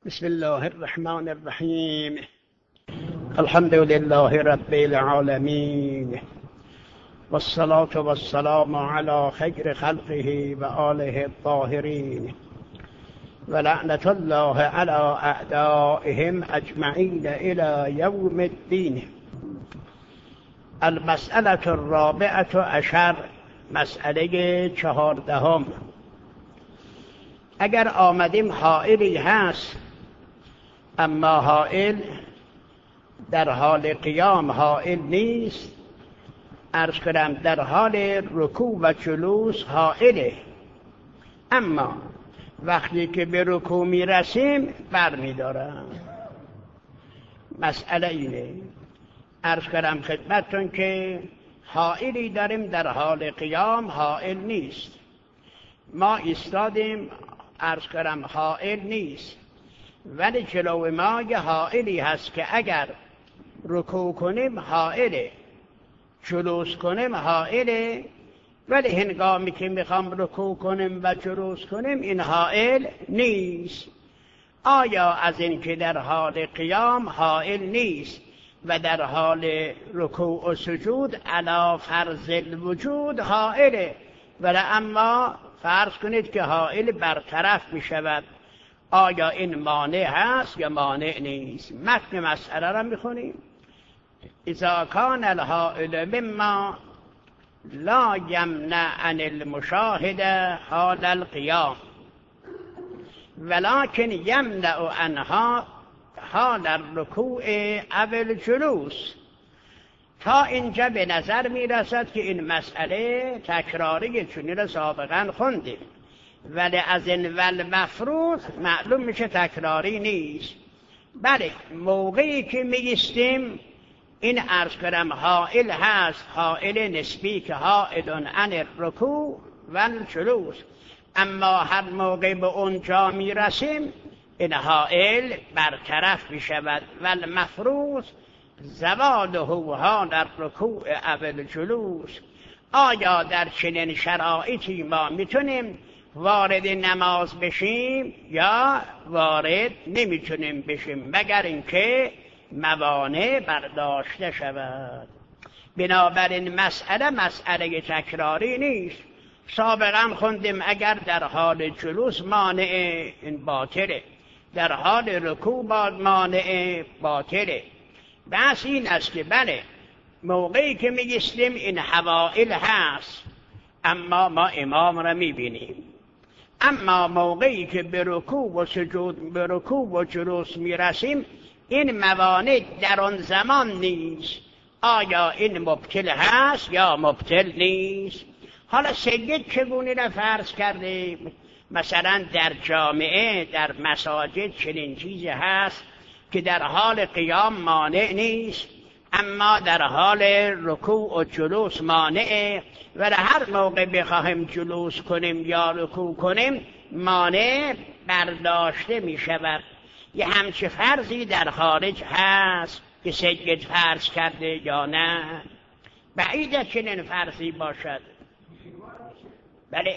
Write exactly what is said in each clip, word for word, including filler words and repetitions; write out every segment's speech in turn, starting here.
بسم الله الرحمن الرحیم. الحمد لله رب العالمین والصلاة والسلام علی خیر خلقه و آله الطاهرین و لعنت الله علی اعدائهم اجمعین الی یوم الدین. المسألة الرابعة عشر، مسئله چهاردهم. اگر آمدیم حائلی هست اما حائل در حال قیام حائل نیست، عرض کنم در حال رکوع و جلوس حائله، اما وقتی که به رکوع می رسیم بر می دارم. مسئله اینه، عرض کنم خدمتتون که حائلی داریم در حال قیام حائل نیست، ما ایستادیم، عرض کنم حائل نیست، ولی جلو ما یه حائلی هست که اگر رکوع کنیم حائله، جلوس کنیم حائله، ولی هنگامی که میخوام رکوع کنیم و جلوس کنیم این حائل نیست. آیا از این که در حال قیام حائل نیست و در حال رکوع و سجود علی فرض الوجود حائله، ولی اما فرض کنید که حائل برطرف می شود، آیا این مانع هست یا مانع نیست؟ متن مسئله را می خونیم. اذا کان الحائل مما لا یمنع عن المشاهده حال القیام ولكن یمنع عنها حال الرکوع او الجلوس. تا اینجا به نظر می رسد که این مسئله تکراری چنین را سابقا خوندیم، ولی از این ول مفروض معلوم میشه تکراری نیست. بله، موقعی که می ایستیم این عرض کنم حائل هست، حائل نسبی که حائل عن الرکوع و الجلوس، اما هر موقع به اونجا می رسیم این حائل برطرف می شود. ول مفروض زواله حال الرکوع او الجلوس. آیا در چنین شرایطی ما میتونیم وارد نماز بشیم یا وارد نمیتونیم بشیم، مگر اینکه موانع برداشته شود؟ بنابراین مسئله مسئله تکراری نیست. سابقا خوندیم اگر در حال جلوس مانع این باطله، در حال رکوع مانع باطله. بس این است که بله، موقعی که میگستیم این حوائل هست اما ما امام را میبینیم، اما موقعی که به رکوع و سجود به رکوع و جلوس میرسیم این موانع در آن زمان نیست. آیا این مبطل هست یا مبطل نیست؟ حالا سید چگونه را فرض کردیم؟ مثلا در جامعه در مساجد چنین چیزی هست که در حال قیام مانع نیست اما در حال رکوع و جلوس مانعه، و هر موقع بخواهیم جلوس کنیم یا رکوع کنیم مانع برداشته می شود. یه همچه فرضی در خارج هست که سید فرض کرده یا نه؟ بعیده چنین فرضی باشد. بله،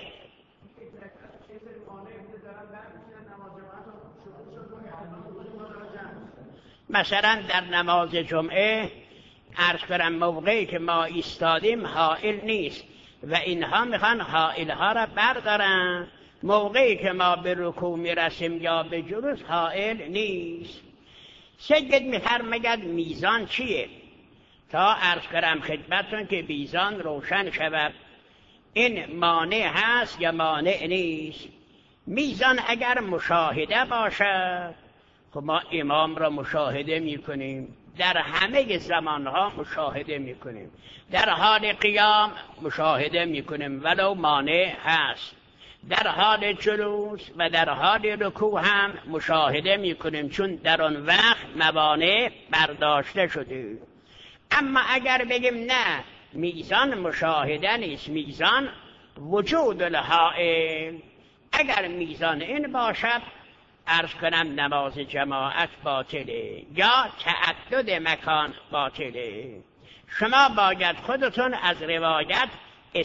مثلا در نماز جمعه عرض کنم موقعی که ما ایستادیم حائل نیست و اینها میخوان حائل ها را بردارن، موقعی که ما به رکوع میرسیم یا به جلوس حائل نیست. سید میفرماید میزان چیه؟ تا عرض کنم خدمتتون که میزان روشن شود این مانع هست یا مانع نیست. میزان اگر مشاهده باشد، خب ما امام را مشاهده میکنیم، در همه زمانها مشاهده میکنیم، در حال قیام مشاهده میکنیم ولو مانع هست، در حال جلوس و در حال رکوع هم مشاهده میکنیم چون در آن وقت موانع برداشته شده. اما اگر بگیم نه میزان مشاهده نیست، میزان وجود الحائل، اگر میزان این باشد عرض کنم نماز جماعت باطله یا تعدد مکان باطله. شما باید خودتون از روایت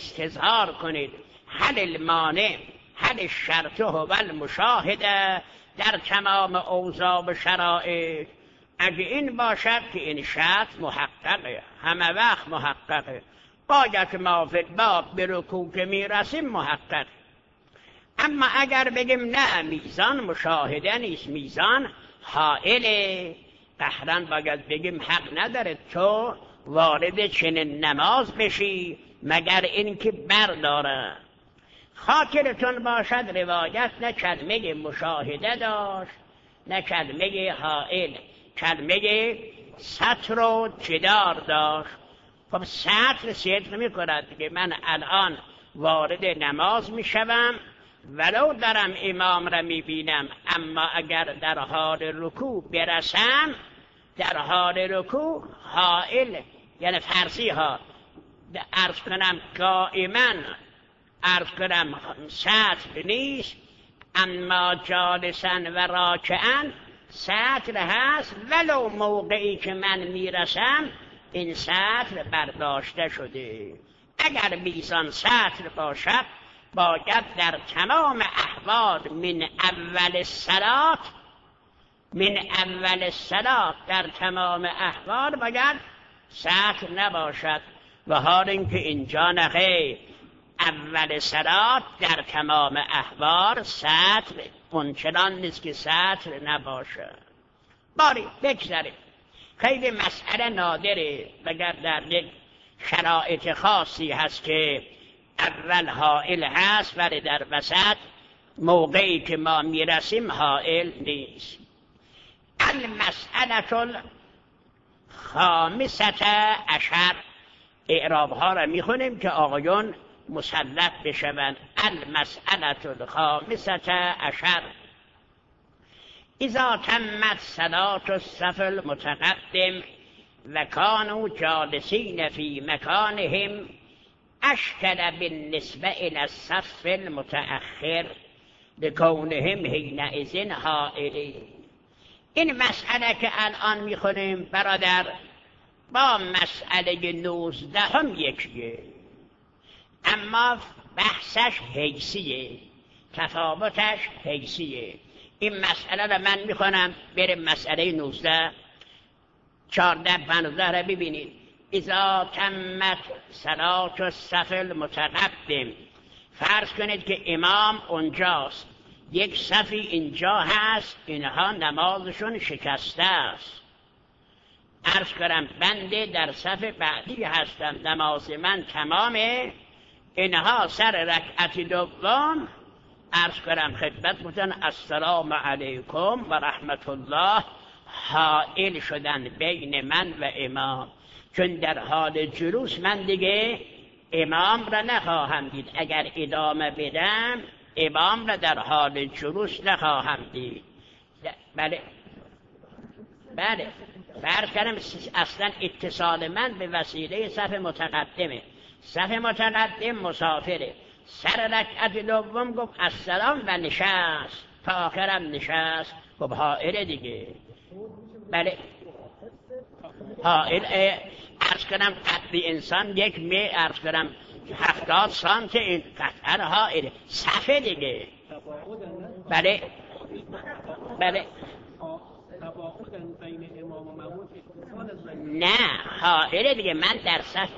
استظهار کنید هل المانع هل الشرط هو المشاهده در تمام اوضاع و شرایط. اگه این باشد که این شرط محققه، همه وقت محققه، باید ما فی الباب به رکوع که میرسیم محقق. اما اگر بگیم نه میزان مشاهده نیست، میزان حائله، قهرن باید بگیم حق نداره تو وارد چنین نماز بشی مگر اینکه برداره. خاطرتون باشد روایت نه کلمه مشاهده داشت نه کلمه حائل، کلمه سطر و جدار داشت. خب سطر صدق می کند که من الان وارد نماز می شوم ولو دارم امام را می بینم، اما اگر در حال رکوع برسم، در حال رکوع حائل یعنی فرضی ها عرض کنم قائما، عرض کنم سطر نیست، اما جالسا و راکعا سطر هست، ولو موقعی که من میرسم این سطر برداشته شده. اگر میزان سطر باشد باید در تمام احوال من اول الصلات، من اول الصلات در تمام احوال باید سطر نباشد، و حال اینکه اینجا نخیر، اول صلات در تمام احوال سطر اونچنان نیست که سطر نباشه. باری بگذاریم، خیلی مسئله نادره، مگر در یک شرایط خاصی هست که اول حائل هست ولی در وسط موقعی که ما میرسیم حائل نیست. المسئله الخامسة عشر، اعراب ها را میخونیم که آقایون مسلط بشوند. المسئله الخامسة عشر، اذا تمت صلاة الصف المتقدم و كانوا جالسین فی مکانهم اشکل بالنسبه الى الصف المتأخر لکونهم حینئذ حائلین. این مسئله که الان میخونیم برادر با مسئله نوزده هم یکیه، اما بحثش حیثیه، تفاوتش حیثیه. این مسئله را من میخونم، بریم مسئله نوزده چارده پانزده را ببینید. اذا تمت صلاة الصف المتقدم، فرض کنید که امام اونجاست، یک صفی اینجا هست، اینها نمازشون شکسته است. عرض کنم بنده در صف بعدی هستم، نماز من تمامه، اینها سر رکعت دوم عرض کنم خدمت بودن السلام علیکم و رحمت الله، حائل شدن بین من و امام، چون در حال جلوس من دیگه امام را نخواهم دید، اگر ادامه بدم امام را در حال جلوس نخواهم دید. بله بله فرض کردم اصلا اتصال من به وسیله صف متقدمه، صف متقدم مسافره، سر رکعت دوم گفت السلام و نشست، تا آخرم نشست، خب حائل دیگه. بله حائل عرض کنم قدر انسان یک می عرض کنم هفتاد سانت، این قطعا حائل صفه دیگه. بله بله نه حائل دیگه، من در صف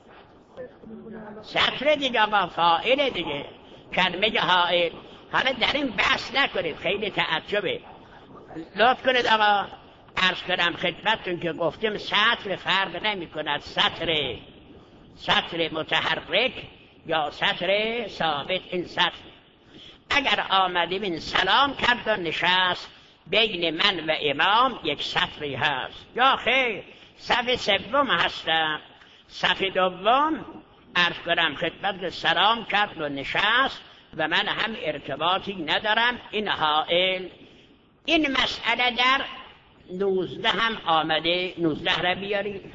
سطر دیگه آقا، فاعل دیگه، کلمه حائل. حالا در این بحث نکنید، خیلی تعجبه. لطف کنید آقا، عرض کنم خدمتتون که گفتیم سطر فرق نمی کند، سطر سطر متحرک یا سطر ثابت. این سطر اگر آمدیم این سلام کرد و نشست، بین من و امام یک سطری هست، یا خیر صف سوم هستم، صف دوم عرض کنم خدمت سلام کرد و نشست و من هم ارتباطی ندارم، این حائل. این مسئله در نوزده هم آمده، نوزده را بیارید،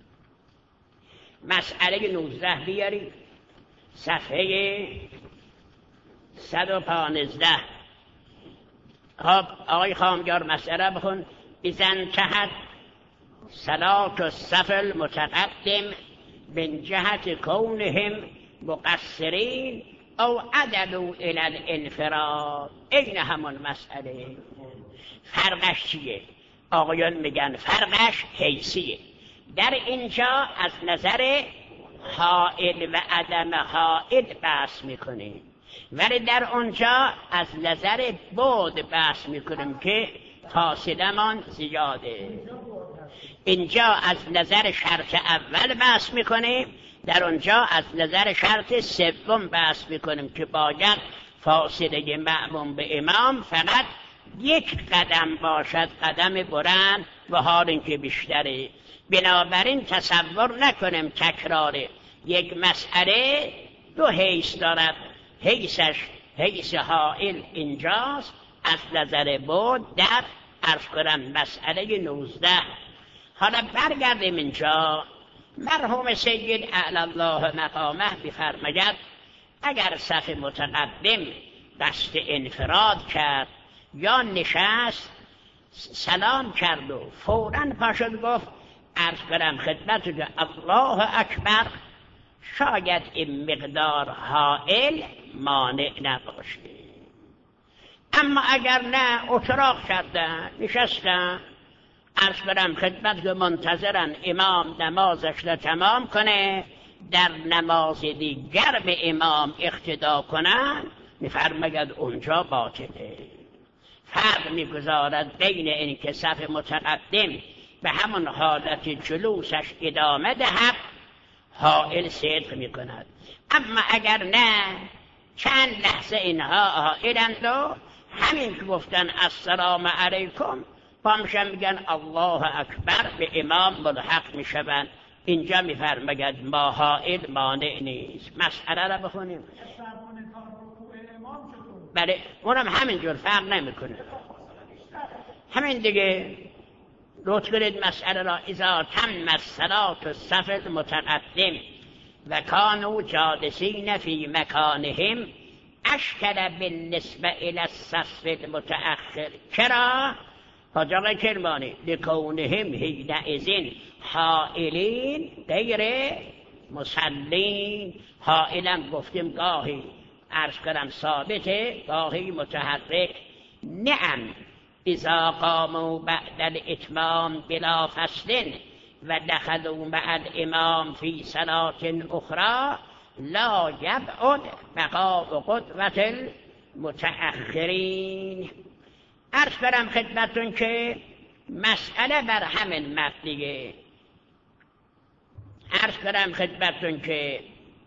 مسئله نوزده بیارید، صفحه صد و پانزده. خب آقای خامگار مسئله بخون. اذا انتهت صلاة الصف المتقدم من جهت کونهم مقصرین او عدلوا الی الانفراد، این همون مسئله. فرقش چیه؟ آقایان میگن فرقش حیثیه. در اینجا از نظر حائل و عدم حائل بحث میکنیم، ولی در اونجا از نظر بعد بحث میکنیم که فاصله من زیاده. اینجا از نظر شرط اول بحث میکنیم، در اونجا از نظر شرط سوم بحث میکنیم که باید فاصله مأموم به امام فقط یک قدم باشد، قدم بلند، و حال اینکه بیشتره. بنابراین تصور نکنیم تکرار یک مسئله دو حیث دارد. حیثش حیث حائل اینجاست، از نظر بعد در عرض کنم مسئله نوزده. حالا برگردیم اینجا. مرحوم سید اعلی الله مقامه بفرماید اگر صف متقدم قصد انفراد کرد یا نشست سلام کرد و فوراً پاشد گفت عرض کنم خدمت که الله اکبر، شاید این مقدار حائل مانع نباشه. اما اگر نه اتراق کردن نشستن، عرض کنم خدمت که منتظرن امام نمازش را تمام کنه، در نماز دیگر به امام اقتدا کنن، میفرماید اونجا باطله. فرق میگذارد بین این که صف متقدم به همون حالت جلوسش ادامه دهد، حائل صدق میکند. اما اگر نه چند لحظه اینها حائلند و همین که گفتن السلام علیکم پامشن میگن الله اکبر، به امام ملحق میشوند. اینجا میفرماید ما حائل مانع نیست. مسئله را بخونیم. بله اونم همینجور فرق نمیکنه، همین دیگه. لطف کنید مسئله را اذا تم الصلاة الصف المتقدم و کانوا جالسین فی مکانهم اشکل بالنسبه الی الصف المتأخر. چرا؟ حاجاق کرمانی لکونهم حینئذ حائلین غیر مسلین. حائلم گفتیم گاهی عرض کنم ثابته، گاهی متحرک. نعم اذا قاموا بعد الاتمام بلا فصل و دخلوا مع الامام فی صلاة اخرى لا یبعد بقاء قدوة المتأخرین. عرض کنم خدمتون که مسئله بر همین مبنیه. عرض کنم خدمتون که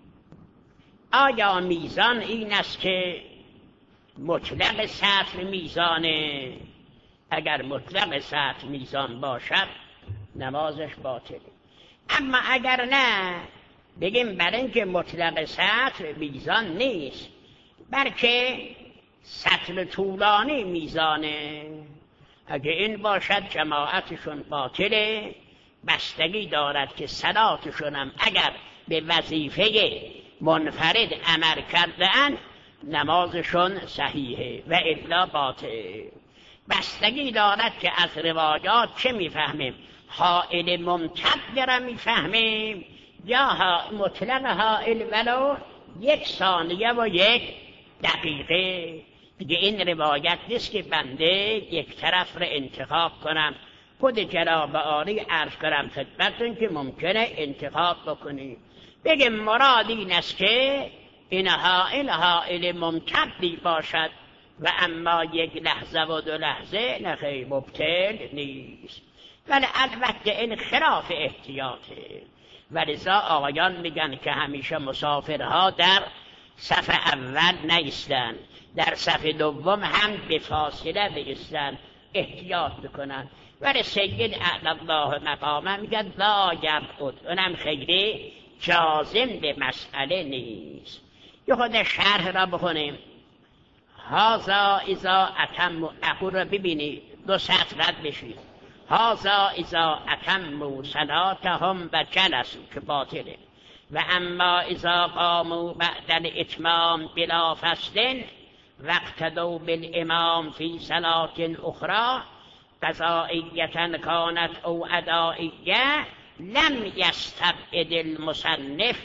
آیا میزان این است که مطلق سطر میزانه؟ اگر مطلق سطر میزان باشد نمازش باطله. اما اگر نه بگیم برای اینکه مطلق سطر میزان نیست بلکه سطر طولانی میزانه، اگه این باشد جماعتشون باطله. بستگی دارد که صلاتشون هم اگر به وظیفه منفرد عمل کردن نمازشون صحیحه و الا باطل. بستگی دارد که از روایات چه میفهمیم، حائل ممتد را میفهمیم یا مطلق حائل ولو یک ثانیه و یک دقیقه. دیگه این روایت نیست که بنده یک طرف را انتخاب کنم. خود جناب عالی عرض کنم خدمتتون که ممکنه انتخاب بکنی، بگه مراد این است که این حائل حائل ممتدی باشد و اما یک لحظه و دو لحظه نخیر مبتل نیست. ولی البته این خلاف احتیاطه. ولذا آقایان میگن که همیشه مسافرها در صف اول نیستن، در صف دوم هم به فاصله بیستن، احتیاط بکنن. ولی سید اعلی الله مقامه میگن لا یبعد، اونم خیلی جازم به مسئله نیست. یه خود شرح را بخونیم. هازا اذا اتم اقول را ببینید، دو سطر رد بشید. هازا اذا اتموا صلاتهم و جلسوا که باطله، و اما اذا قاموا بعد الاتمام بلا فصل واقتدوا بالامام فی صلاة اخرى قضائیة کانت او ادائیه لم یستبعد المصنف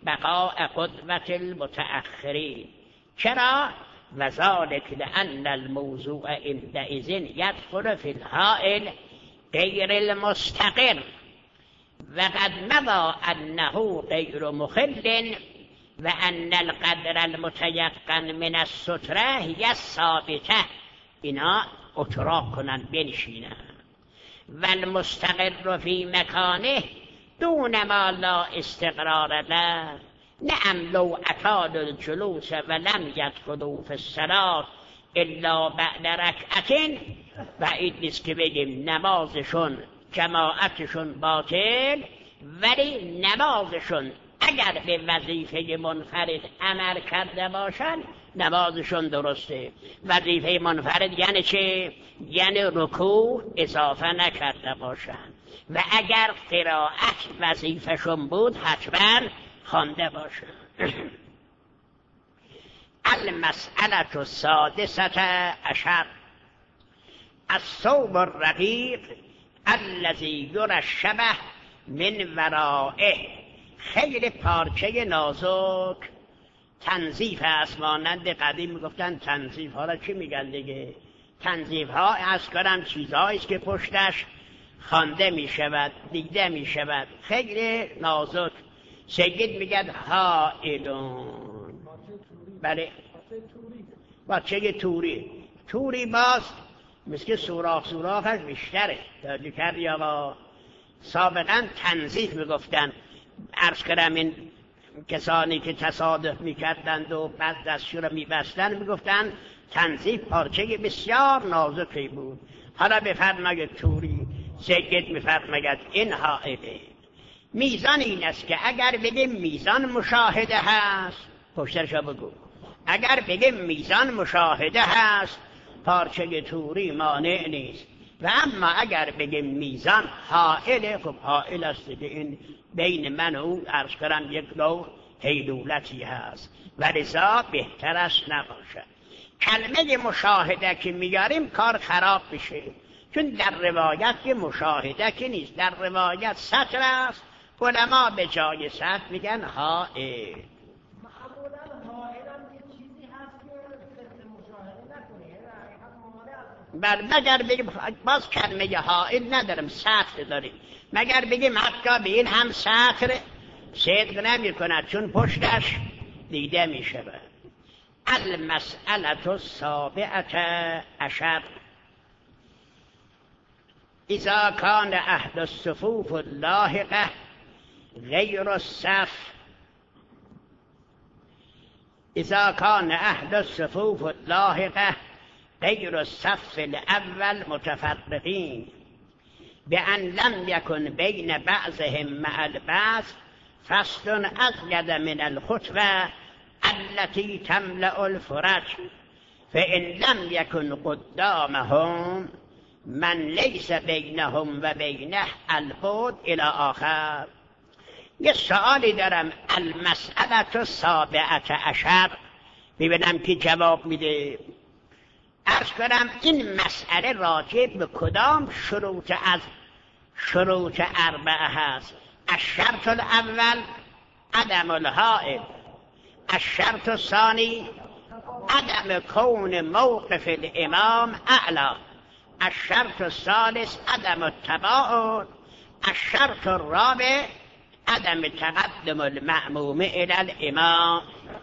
بقاء قدوة المتأخرین. چرا؟ وذلك لأن الموضوع عندئذ يدخل في الحائل غير المستقر وقد مضى أنه غير مخل وأن القدر المتيقن من السترة هي الثابته. اینا اتراق کنن بنشینن. والمستقر في مكانه دون ما لا استقرار له. نعم لو اطالوا الجلوس ولم يدخلوا في الصلاة الا بعد رکعت، بعید نیست که بگیم نمازشون جماعتشون باطل، ولی نمازشون اگر به وظیفه منفرد عمل کرده باشن نمازشون درسته. وظیفه منفرد یعنی چه؟ یعنی رکوع اضافه نکرده باشن و اگر قرائت وظیفهشون بود حتما خوانده باشن. المسئله السادسه عشر الثوب الرقیق الذی یری الشبه من ورائه. خیلی پارچه نازک تنظیف است. مانند قدیم میگفتن تنظیف ها را چی میگن دیگه؟ تنظیف ها از کنم چیزهایی است که پشتش خوانده میشود دیده میشود. خیلی نازک. سید میگن حائلون. بله بچه توری. توری باز مثل سوراخ سوراخش بیشتره. توجه کردی آقا؟ سابقا تنظیف میگفتن. عرض کردم این کسانی که تصادف میکردند و بعد دستشو رو میبستن میگفتن تنظیف پارچه بسیار نازکی بود. حالا بفرماید توری. سید میفرماید این حائله. میزان این است که اگر بگیم میزان مشاهده هست پشترشو بگو. اگر بگیم میزان مشاهده هست پارچه توری مانع نیست. و اما اگر بگیم میزان حائله، خب حائل است که این بین من و او عرض کنم یک نوع حیلولتی هست و لذا بهتر است نباشد. کلمه مشاهده که میاریم کار خراب بشه، چون در روایت که مشاهده که نیست، در روایت سطر است. علما به جای سطر میگن حائل. بل مگر بگیم باز کلمه حائل ندارم، سطر داریم. مگر بگیم حتی به این هم سطر صدق نمی کند چون پشتش دیده می شود. المسئله السابعه عشر اذا کان احد الصفوف اللاحقه غیر الصف. اذا کان احد الصفوف اللاحقه غیر الصف الاول متفرقین بأن لم يكن بين بعضهم مع البعض فصل أزيد من الخطبة التي تملأ الفرج فإن لم يكن قدامهم من ليس بينهم وبينه البعد إلى آخر. یه سؤالی دارم. المسئله السابعه عشر ببینم که جواب میده. عرض کنم این مسئله راجع به کدام شروط از شروط اربعه هست؟ الشرط الاول عدم الحائل، الشرط الثانی عدم کون موقف الامام اعلی، الشرط الثالث عدم التباعد، الشرط الرابع عدم تقدم المأموم الى الامام.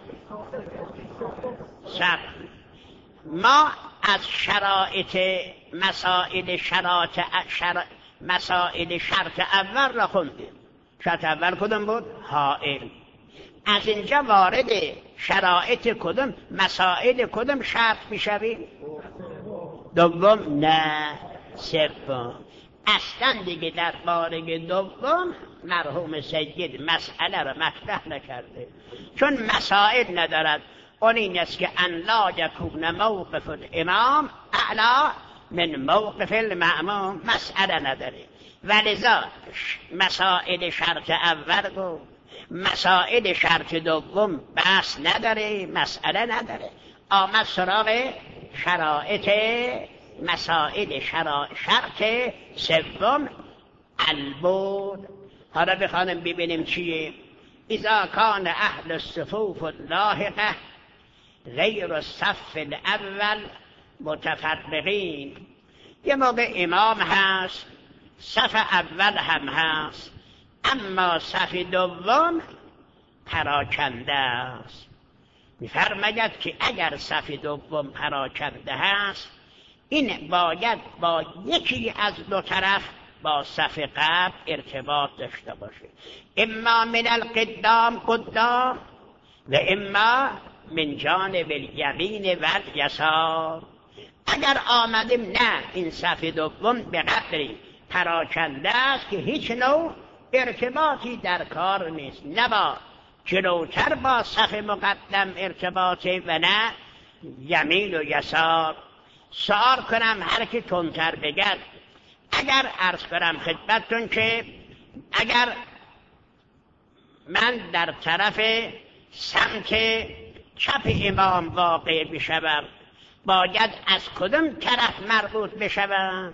شرط ما از شرایط مسائل شرایط شر... مسائل شرط اول را خوندیم. شرط اول کدوم بود؟ حائل. از اینجا وارد شرایط کدوم مسائل کدوم شرط میشویم؟ دوم نه سوم. اصلا دیگه در باره دوم مرحوم سید مسئله را مطرح نکرده، چون مسائل ندارد. اون این است که ان لا یکون موقف الامام اعلی من موقف المأموم، مسئله نداره. ولذا مسائل شرط اول گفت، مسائل شرط دوم بحث نداره، مسئله نداره. آمد سراغ شرایط مسائل شرا... شرط سوم البعد. حالا بخوانم ببینیم چیه. اذا کان اهل الصفوف اللاحقه غیر الصف الاول متفرقین. یه موقع امام هست، صف اول هم هست، اما صف دوم پراکنده است. می‌فرماید که اگر صف دوم پراکنده هست، این باید با یکی از دو طرف با صف قبل ارتباط داشته باشه، اما من القدام قدام و اما من جانب الیمین و الیسار. اگر آمدیم نه این صف دوم به قدری پراکنده است که هیچ نوع ارتباطی در کار نیست، نه با جلوتر با صف مقدم ارتباطه و نه یمین و یسار. سوال کنم هر کی تندتر بگد. اگر عرض کنم خدمتتون که اگر من در طرف سمت چپ امام واقع بشوم، باید از کدام طرف مربوط بشوم؟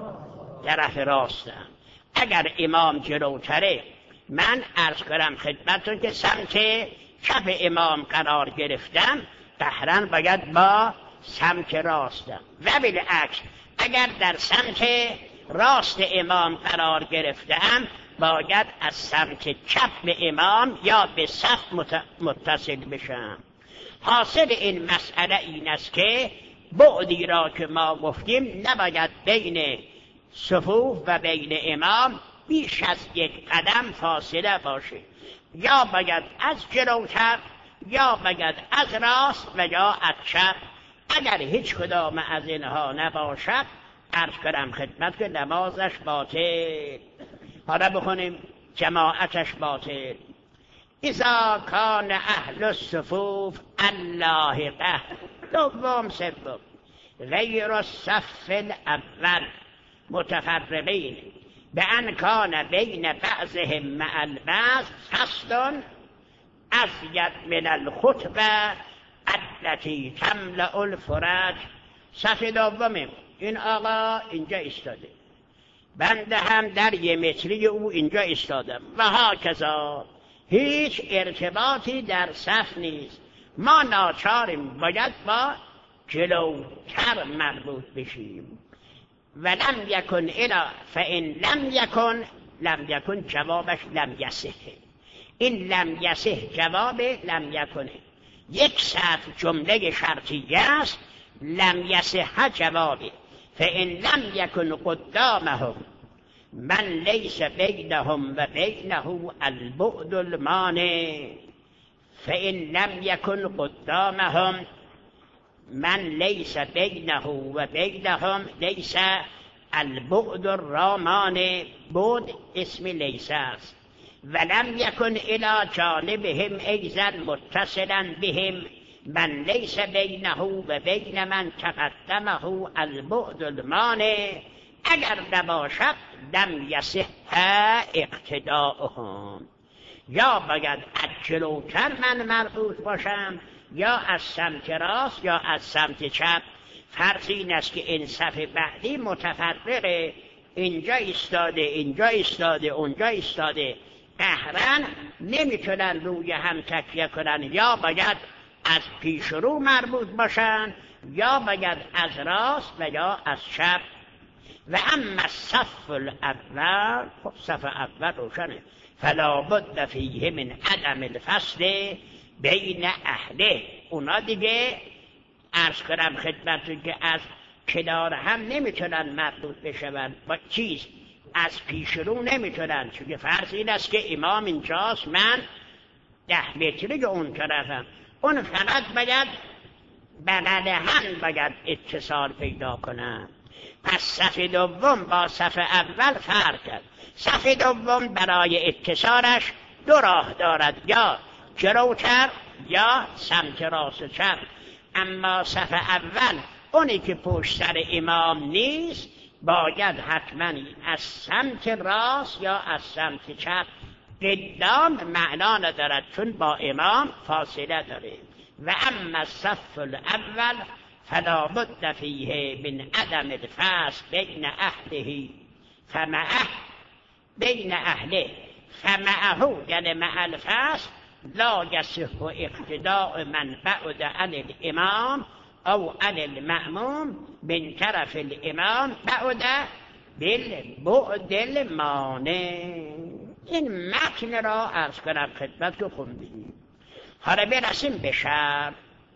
طرف راستم. اگر امام جلوتره، من عرض کنم خدمتتون که سمت چپ امام قرار گرفتم، قهرن باید با سمت راستم. و بالعکس اگر در سمت راست امام قرار گرفتم، باید از سمت چپ به امام یا به صف متصل بشم. حاصل این مسئله این است که بعدی را که ما گفتیم نباید بین صفوف و بین امام بیش از یک قدم فاصله باشه، یا باید از جلوتر یا باید از راست و یا از چپ. اگر هیچ کدام از اینها نباشد، عرض کنم خدمت که نمازش باطل. حالا بخونیم جماعتش باطل. اذا کان اهل الصفوف اللاحقه دوم سوم غیر الصف الاول متفرقین بأن کان بین بعضهم مع البعض فصل ازید من الخطبه التي تملأ الفرج. صف دومه این آقا اینجا ایستاده، بنده هم در یه متری او اینجا ایستادم و هاکذا، هیچ ارتباطی در صف نیست. ما ناچاریم باید با جلوتر مربوط بشیم. و لم یکن الا فان لم یکن، لم یکن جوابش لم یصح. این لم یصح جواب لم یکنه. یک صف جمله شرطیه است، لم یصح جوابه. فان لم یکن قدامهم من لیس بینهم و بینه البعد المانع. فان لم یکن قدامهم من لیس بینه و بینهم لیس البعد الرامانع. بعد اسم لیس است. ولم یکن الی جانبهم ایضا متصلا بهم من لیس بینه و بین من تقدمه البعد المانع. اگر نباشد لم یصح اقتداءهم. یا باید از جلوتر من مربوط باشم یا از سمت راست یا از سمت چپ. فرض این است که این صف بعدی متفرقه، اینجا ایستاده اینجا ایستاده اونجا ایستاده، قهرن نمیتونن روی هم تکیه کنن، یا باید از پیش رو مربوط باشن یا باید از راست و یا از چپ. و اما الصف الاول، خب صف اول روشنه، فلا بد فیه من عدم الفصل بین اهله. اونا دیگه عرض کنم خدمتتون که از کنار هم نمیتونن مربوط بشون با چیز، از پیش رو نمیتونن، چون فرض این است که امام اینجاست، من ده متری اون طرفم، اون فقط باید بغل هم باید اتصال پیدا کنن. پس صف دوم با صف اول فرق کرد. صف دوم برای اتصالش دو راه دارد، یا جلوتر یا سمت راست و چپ. اما صف اول اونی که پشت سر امام نیست باید حتما از سمت راست یا از سمت چپ. قدام معنا ندارد چون با امام فاصله داره. و اما الصف الاول فلا بد فیه من عدم الفصل بین اهله فمعه بین اهله فمعه یعنی مع الفصل لا یصح اقتداء من بعد عن الامام او عن المأموم من طرف الامام بعد بالبعد المانع. این متن را عرض کنم خدمت رو خوندیم. حالا برسیم به شرح.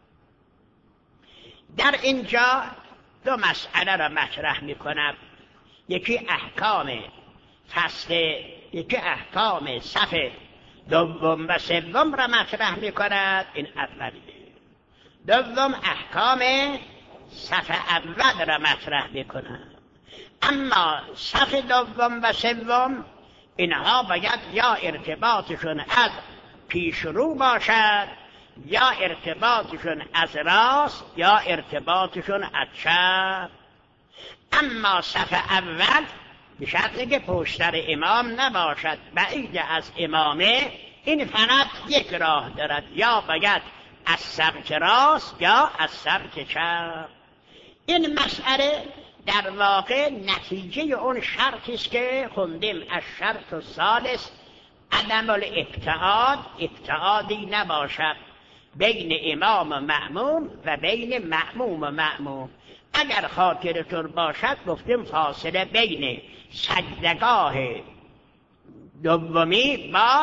در اینجا دو مسئله را مطرح میکنم، یکی احکام فصل، یکی احکام صف دوم و سوم را مطرح میکند. این اولیه. دوم احکام صف اول را مطرح میکند. اما صف دوم و سوم اینها باید یا ارتباطشون از پیش رو باشد یا ارتباطشون از راست یا ارتباطشون از چپ. اما صف اول به شرطی که پشتر امام نباشد، بعید از امامه، این فقط یک راه دارد، یا باید از سمت راست یا از سمت چپ. این مسئله در واقع نتیجه اون شرطی است که خوندیم، از شرط الثالث عدم الابتعاد، ابتعادی نباشد بین امام و مأموم و بین مأموم و مأموم. اگر خاطرتون باشد گفتیم فاصله بین سجدگاه دومی با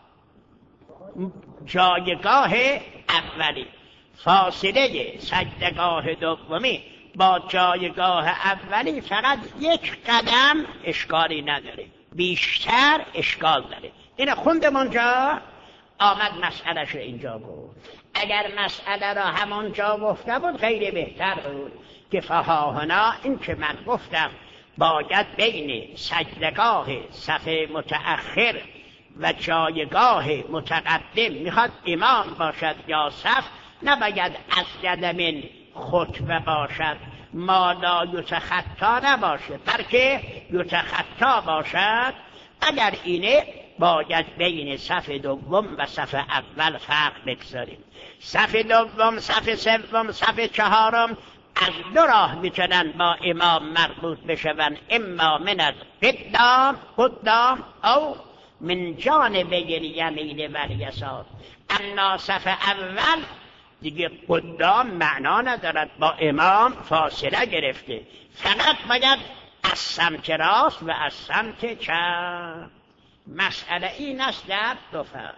جایگاه اولی، فاصله سجدگاه دومی با جایگاه اولی فقط یک قدم اشکالی نداره، بیشتر اشکال داره. این خوندم اونجا، آمد مسئله شو اینجا بود. اگر مسئله را همونجا گفته بود خیلی بهتر بود که فهاهنا این که من گفتم باید بین سجدگاه صف متأخر و جایگاه متقدم، میخواد امام باشد یا صف، نباید از جدمن خطبه باشد، مالا یتخطا نباشه، بلکه یتخطا باشد. اگر اینه باید بین صف دوم و صف اول فرق بگذاریم. صف دوم، صف سوم، صف چهارم از دو راه میتونن با امام مربوط بشون، اما من از قدام قدام او من جانب الیمین و الیسار. اما صف اول دیگه قدام معنا ندارد، با امام فاصله گرفته، فقط باید از سمت راست و از سمت چپ. مسئله این است در دو فرق.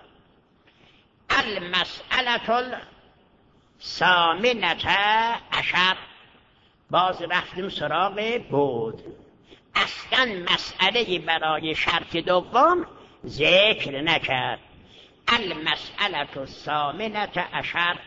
المسئله الثامنة عشر، باز رفتیم سراغ بود. اصلا مسئله برای شرط دوم ذکر نکرد. المسئله الثامنة عشر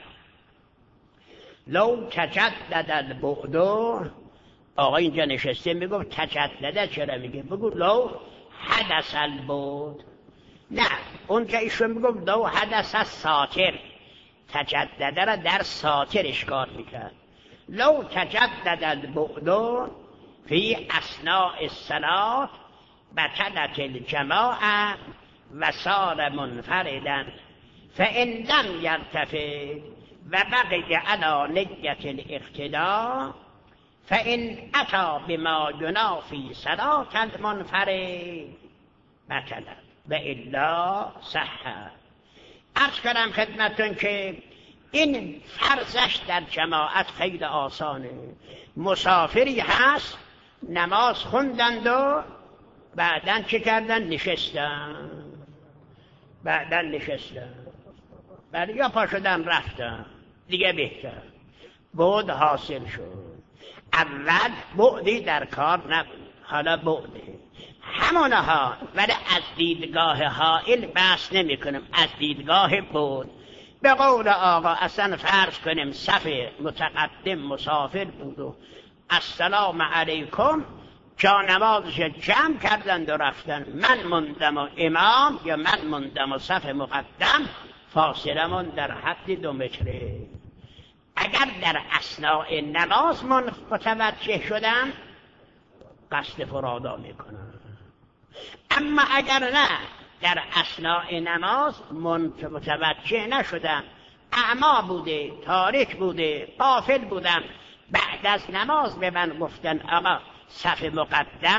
لو تجدد البعد، آقا اینجا نشسته میگم تجدد، چرا میگه؟ بگو لو حدث البعد. نه، اونجا ایشون میگم لو حدث الساتر، تجدد را در ساتر اشکال میکرد. لو تجدد البعد فی اثناء الصلاة بطلت الجماعة و صار منفردا فإن لم يرتفع و بقي على نية الاقتداء فإن أتى بما ينافي صلاة المنفرد بطلت و الا صح. عرض کنم خدمتون که این فرضش در جماعت خیلی آسانه. مسافری هست نماز خوندند و بعدن چه کردن؟ نشستن، بعدن نشستن، بعد یا پا شدن رفتن، دیگه بهتر بعد حاصل شد. اول بعدی در کار نبود، حالا بعده همونها، ولی از دیدگاه حائل بحث نمی کنم، از دیدگاه بعد. به قول آقا اصلا فرض کنیم صف متقدم مسافر بود و السلام علیکم جا نمازش جمع کردند و رفتن، من موندم و امام یا من موندم و صف مقدم، فاصله من در حد دو متره. اگر در اثناء نماز من متوجه شدم قصد فرادا میکنم، اما اگر نه در اثناء نماز متوجه نشدم، اعما بوده، تاریک بوده، غافل بودم، بعد از نماز به من گفتن آقا صف مقدم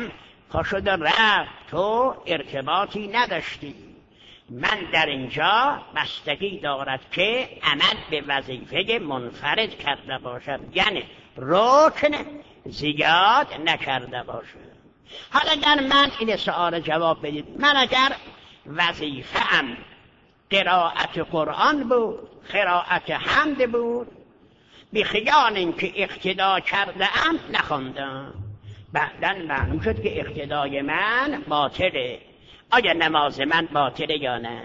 پا شد و رفت، تو ارتباطی نداشتی. من در اینجا بستگی دارد که عمل به وظیفه منفرد کرده باشد، یعنی رکن زیاد نکرده باشد. حالا اگر من این سؤال جواب بدید، من اگر وظیفه‌ام قرائت قرآن بود، قرائت حمد بود، بی خیال اینکه اقتدا کرده ام نخوندم، بعداً معلوم شد که اقتدای من باطله. آیا نماز من باطله یا نه؟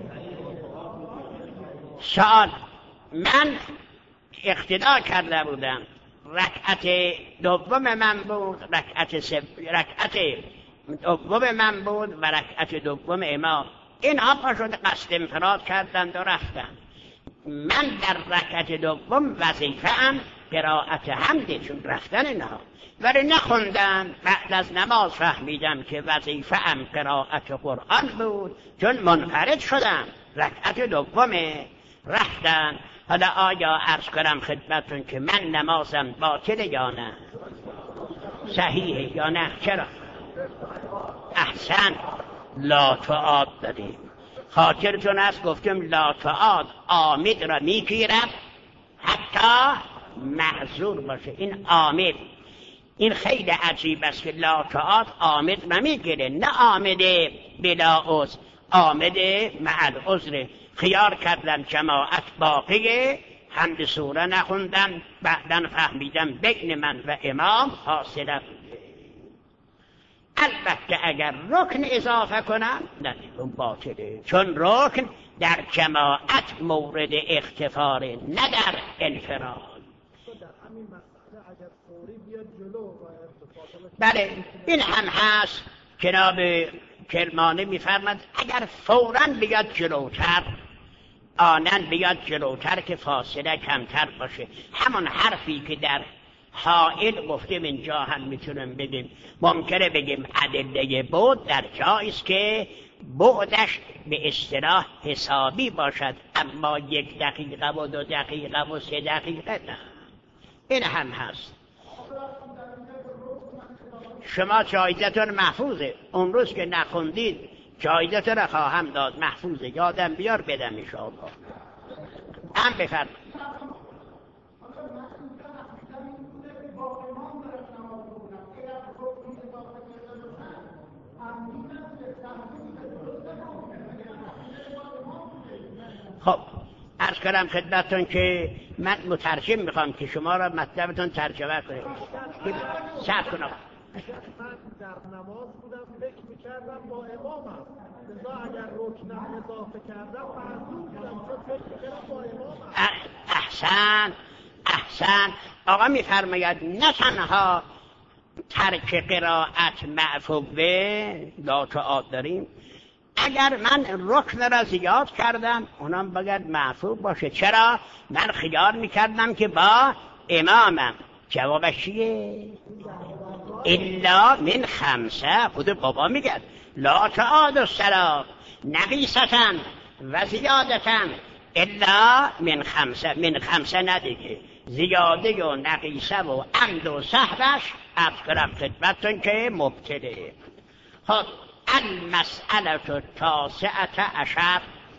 سوال، من اقتدا کرده بودم، رکعت دوم من بود، رکعت سب... رکعت دوم من بود و رکعت دوم امام، اینها پا شده قصد انفراد کردند و رفتن. من در رکعت دوم وظیفه‌ام قرائت حمده، چون رفتن اینها، ولی نخوندم. بعد از نماز فهمیدم که وظیفه‌ام قرائت قرآن بود، چون منفرد شدم، رکعت دومه، رفتن. حالا آیا عرض کنم خدمتون که من نمازم باطله یا نه؟ صحیحه یا نه؟ چرا؟ احسن، لا تعاد داریم. خاطرتون هست گفتم لا تعاد عامد را میگیرد حتی معذور باشه. این عامد، این خیلی عجیب است که لا تعاد عامد نمیگیره، نه عامد بلا عذر، عامد مع العذر. خیار کردم جماعت باقیه، حمد سوره نخوندم، بعداً فهمیدم بین من و امام حاصله بوده. البته اگر رکن اضافه کنم نه، اون باطله، چون رکن در جماعت مورد اختفاره، نه در انفراد. بله این هم هست. جناب کرمانی میفرماد اگر فوراً بیاد جلوتر، آنن بیاد جلوتر که فاصله کمتر باشه. همون حرفی که در حائل گفتیم اینجا هم میتونیم بگیم. ممکنه بگیم ادله بعد در جاییست که بعدش به اصطلاح حسابی باشد، اما یک دقیقه و دو دقیقه و سه دقیقه نه. این هم هست. شما جایزتون محفوظه، اون روز که نخوندید جایزتون رو خواهم داد، محفوظه، یادم بیار بدم ایشالله. هم بفرم. خب عرض کنم خدمتون که من مترجم میخوام که شما را مطلبتون ترجمه کنید. صبر کنم. من در نماز بودم، فکر میکردم با امامم، لذا اگر رکنم اضافه کردم معذور بودم، چون فکر میکردم با امامم. احسن احسن. آقا میفرماید نه تنها ترک قرائت معفوه لا تعاد داریم، اگر من رکن را زیاد کردم اونم باید معفو باشه. چرا؟ من خیال میکردم که با امامم. جوابش چیه؟ الا من خمسه. خود بابا میگه لا تعاد الصلاة نقیصتن و زیادتن الا من خمسه. من خمسه ندیگه، زیاده و نقیصه و عمد و سهوش افکرم خدمتون که مبتله. خب المسئله التاسعه عشر،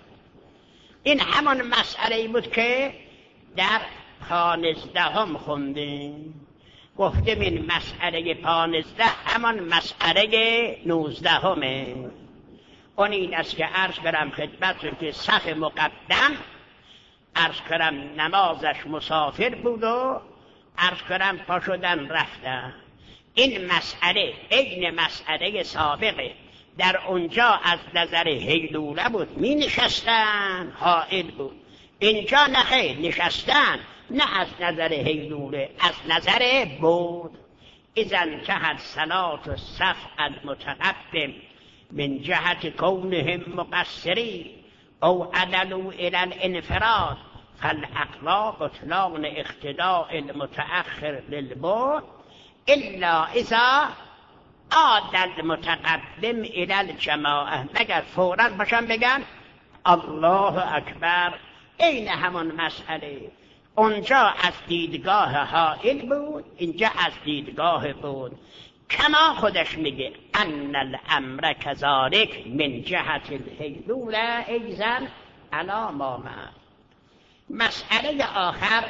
این همان مسئله بود که در پانزدهم خوندیم. گفتم این مسئله پانزده همان مسئله نوزدهمه. اون این است که عرض کرم خدمتون که صف مقدم عرض کرم نمازش مسافر بود و عرض کرم پا شدن رفتن. این مسئله عین مسئله سابقه، در اونجا از نظر هیلوله بود می نشستن، حائل بود. اینجا نخیر، نشستن نه از نظر هیلوله، از نظر بود. اذا انتهت صلاة الصف المتقدم من جهت کونهم مقصرین او عدلوا الى الانفراد فالاقلا بطلان اقتداء المتأخر للبعد الا اذا عاد المتقدم الى الجماعه. مگر فوراً باشن بگن الله اکبر. این همون مسئله. اونجا از دیدگاه حائل بود، اینجا از دیدگاه بود. کما خودش میگه ان الامر کذالک من جهت الحیلوله ایزن علا ما معه. مسئله آخر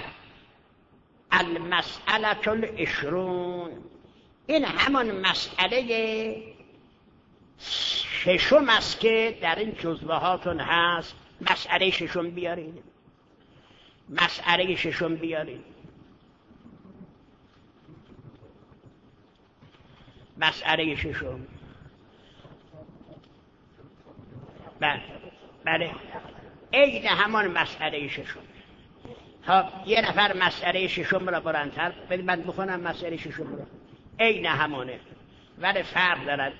المسئله العشرون، این همون مسئله ششم است که در این جزوهاتون هست. مسئله ششم بیارید، مسئله ششم بیارید. مسئله ششم. بله بله این همون مسئله ششم. ها یه نفر مسئله ششم را برندتر بدید من بخونم. مسئله ششم را این همونه ولی فرق دارد.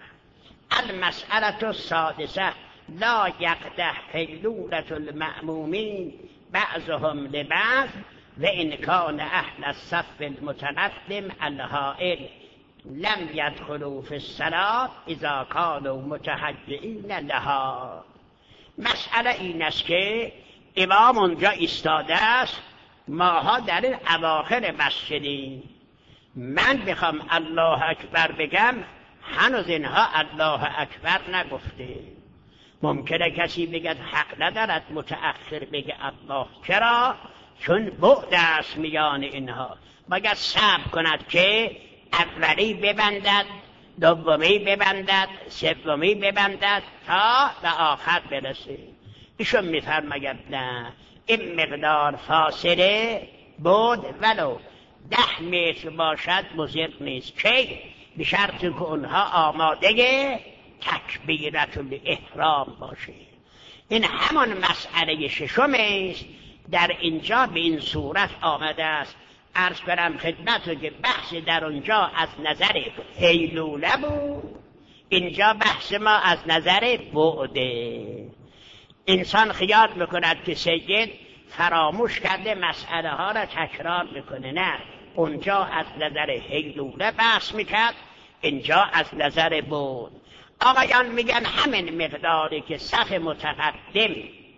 المسئله السادسه لا یقدح حیلولة المأمومین بعضهم لبعض و ان کان اهل الصف المتقدم الحائل لم يدخلوا في الصلاة اذا كانوا متهجئین لها. مسئله این است که امام اونجا ایستاده است، ماها در این اواخر مسجدیم، من بخوام الله اکبر بگم هنوز اینها الله اکبر نگفته. ممکنه کسی بگه حق ندارد متأخر بگه الله. چرا؟ چون بعد است میان اینها. باید صبر کند که اولی ببندد، دومی ببندد، سومی ببندد تا به آخر برسه. ایشون میفرماید نه، این مقدار فاصله بود ولو ده متر باشد مضر نیست، که به شرط که اونها آماده تکبیرت الاحرام باشه. این همان مسئله ششم است. در اینجا به این صورت آمده است. عرض کنم خدمت که بحث در اونجا از نظر حیلوله بود، اینجا بحث ما از نظر بعده. انسان خیال میکند که سید فراموش کرده مسئله ها را تکرار میکنه. نه، اونجا از نظر حیلوله بحث میکرد، اینجا از نظر بعد. آقایان میگن همین مقداری که صف متقدم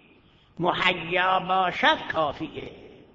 مهیا باشد کافیه.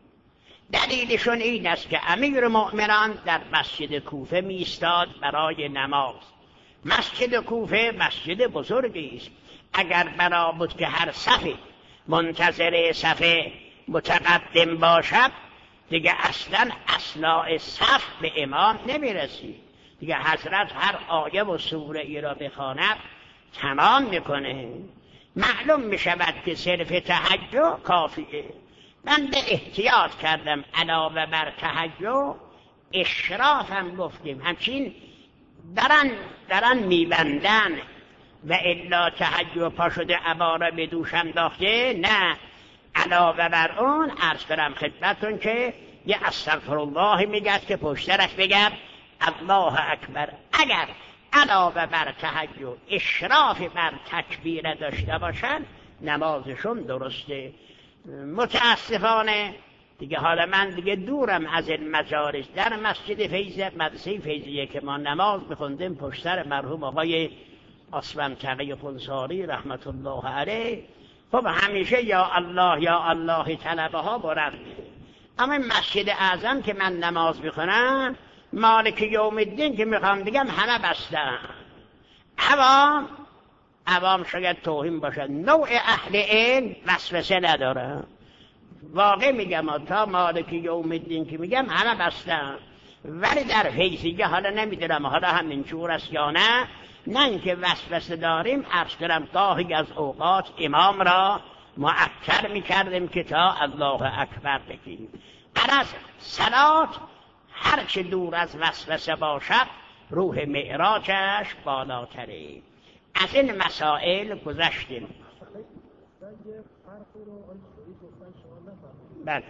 دلیلشون این است که امیر مؤمنان در مسجد کوفه میستاد برای نماز. مسجد کوفه مسجد بزرگی است. اگر بنا بود که هر صف منتظر صف متقدم باشد دیگه اصلا اصلاح صف به امام نمیرسید. دیگه حضرت هر آیه و سوره ای را بخواند تمام میکنه. معلوم میشود که صرف تهجد کافیه. من به احتیاط کردم علاوه بر تهجد اشراف هم گفتیم، همچین درن درن میبندن و الا تهجد پا شده عباره به دوش انداخته. نه، علاوه بر اون عرض کنم خدمتون که یه استغفرالله میگه که پشترش بگم الله اکبر. اگر علاوه بر تهجد اشراف بر تکبیر داشته باشن نمازشون درسته. متاسفانه دیگه حالا من دیگه دورم از این مجالس. در مسجد فیض مدرسه فیضیه که ما نماز میخوندیم پشتر مرحوم آقای اسمن تقی خونساری رحمت الله علیه، خب همیشه یا الله یا الله طلبه ها برد. اما مسجد اعظم که من نماز میخونم مالک یوم الدین که میخوام بگم همه بستن. عوام عوام شاید توهین باشد، نوع اهل علم وسوسه نداره. واقع میگم تا مالک یوم الدین که میگم همه بستن. ولی در فیضیه حالا نمیدونم حالا همین جور است یا نه، نه اینکه وسوسه داریم. عرض کنم گاهی از اوقات امام را معطل میکردیم که تا الله اکبر بگیم. از صلات هر چه دور از وسوسه باشد روح معراجش بالاتره. از این مسائل گذشتیم. بله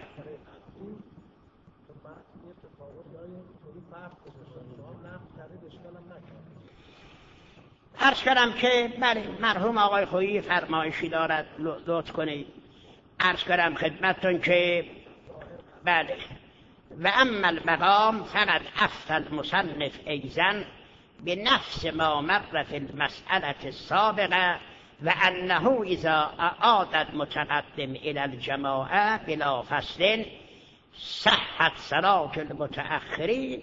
عرض کردم که بله مرحوم آقای خویی فرمایشی دارد لطف کنید. عرض کردم خدمتتون که بله و اما المقام فقد افضل المصنف ایزن به نفس ما مر فی المسئله السابقه و انه اذا اعاد متقدم الى الجماعه بلا فصل صحت صلاه المتأخرین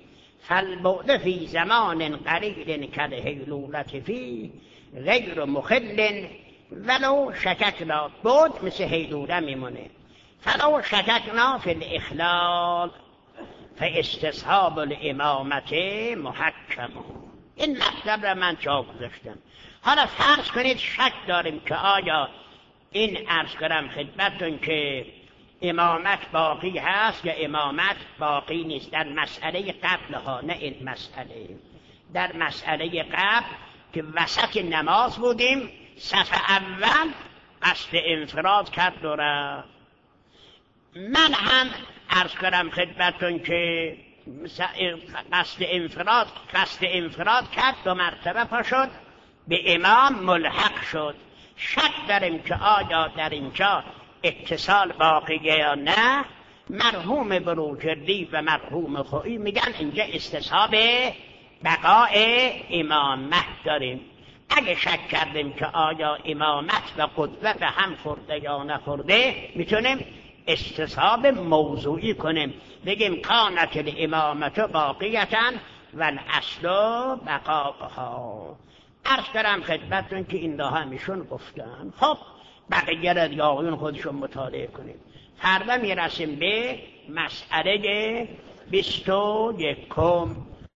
فالبعد فی زمان قلیل کالهیلولة فی غیر مخل ولو شککنا. بعد مثل هیلوله میمونه. فلو شککنا فی الاخلال فاستصحاب الامامت محکم. این مطلب را من جا گذاشتم. حالا فرض کنید شک داریم که آیا این عرض کنم خدمتتون که امامت باقی هست یا امامت باقی نیست. در مسئله قبل ها، نه این مسئله، در مسئله قبل که وسط نماز بودیم، صف اول قصد انفراد کرد و رفت. من هم عرض کنم خدمتتون که قصد انفراد قصد انفراد کرد، دو مرتبه پا شد، به امام ملحق شد. شک داریم که آیا در اینجا اتصال باقیه یا نه. مرحوم بروجردی و مرحوم خویی میگن اینجا استصحاب بقاء امامت داریم. اگه شک کردیم که آیا امامت و قدوت هم خورده یا نخورده، میتونیم استصحاب موضوعی کنیم، بگیم کانت الامامت باقیتن و الاصل بقاءها. عرض کردم خدمتتون که این را همیشون گفتن. خب بقیه را دیگه آقایون خودشون مطالعه کنیم. فردا میرسیم به مسئله بیست و یکم.